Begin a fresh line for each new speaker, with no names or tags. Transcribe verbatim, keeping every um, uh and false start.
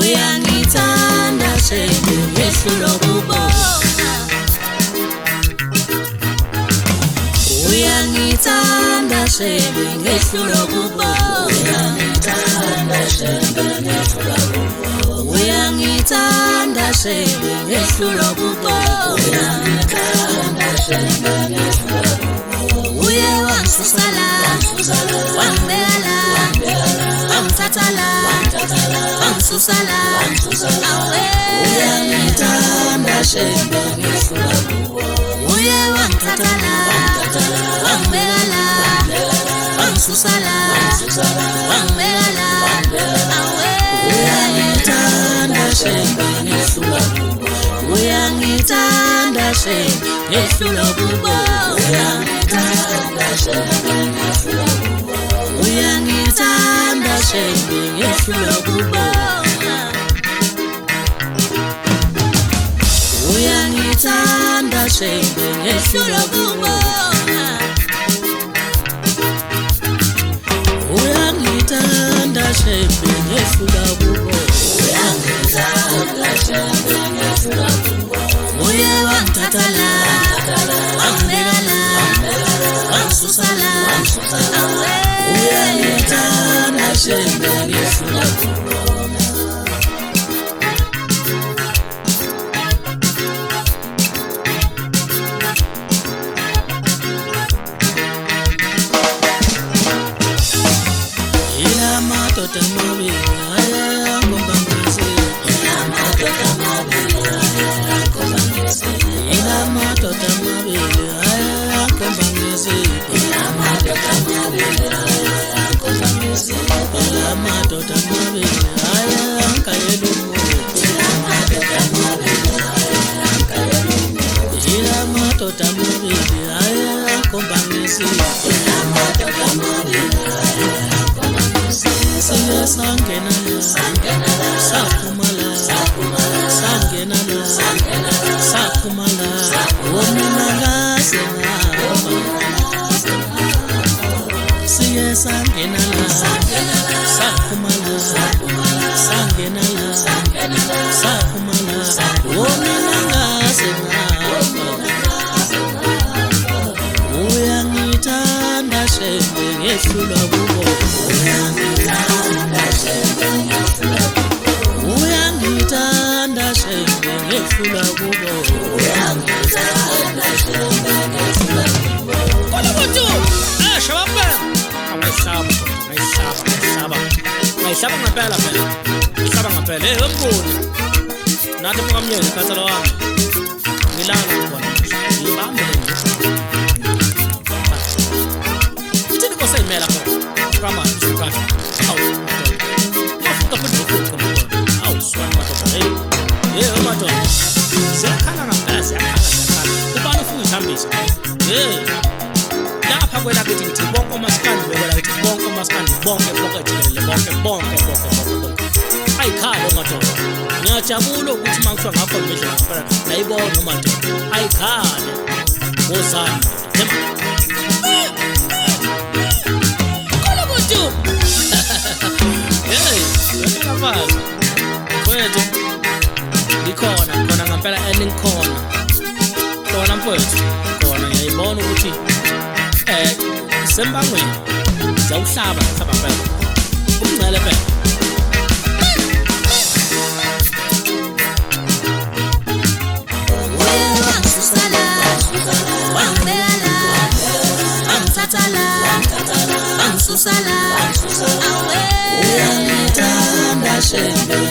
uyangithanda shembe ngehlula ukubona uyangithanda shembe ngehlula ukubona uyangithanda shembe ngehlula ukubona uyangithanda shembe ngehlula ukubona uyangithanda shembe ngehlula ukubona uye wangisusala wangibekala wangithathala wangisusala awe uyangithanda shembe ngehlula ukubona uye wangithathala wangibekala wangisusala wangibekala awe uyangithanda shembe ngehlula ukubona uyangithanda shembe ngehlula ukubona uyangithanda shembe ngehlula ukubona uyangithanda shembe ngehlula ukubona uyangithanda shembe ngehlula ukubona uyangithanda shembe ngehlula ukubona uyangithanda shembe ngehlula ukubona uye wangithathala wangibekala wangisusala awe uyangithanda shembe ngehlula ukubona Madoda mabili aya ngombangise ila madoda mabili aya ngombangise ila madoda mabili aya ngombangise ila madoda mabili aya ngombangise ila madoda mabili aya kayelu ila madoda mabili aya kayelu ila madoda mabili aya ngombangise ila madoda mabili aya Siya sangena sangena sakumala sakumala sangena sangena sakumala wonanga sena siya sangena sangena sakumala sakumala sangena sangena sakumala wonanga sena uyangithanda shembe ngehlula ukubona uyangithanda shembe ngehlula ukubona uyangithanda shembe ngehlula ukubona uyangithanda shembe ngehlula ukubona kola muntu eh shababa amayisaba amayisaba amayisaba amayisaba ngempela phela amayisaba ngempela eh umboni nathi mkamnyeni khathalo wami ngilana ngibona ngibambe Mela kama msukati au mafuta kutoka kwa au swali matokeo eh mato sekhala ngaphansi yakhala yakhala ubani ufuna uhambisa eh lapha kwela kithi ngithi bonke omaskandi kwela kithi bonke omaskandi bonke bonke jikelele bonke bonke bonke bonke ayikhalo mato ngiyajabula ukuthi mangithiwa ngapha ngisho ngapha nayibona mato ayikhalo wozani tema Hey, wena mfazi. Kwethu likhona khona ngempela ending khona. Khona mfowethu. Khona ngiyayibona ukuthi eh sembangweni zawuhlaba hlaba phela. Umncele phela. Susala, awe uyangithanda shembe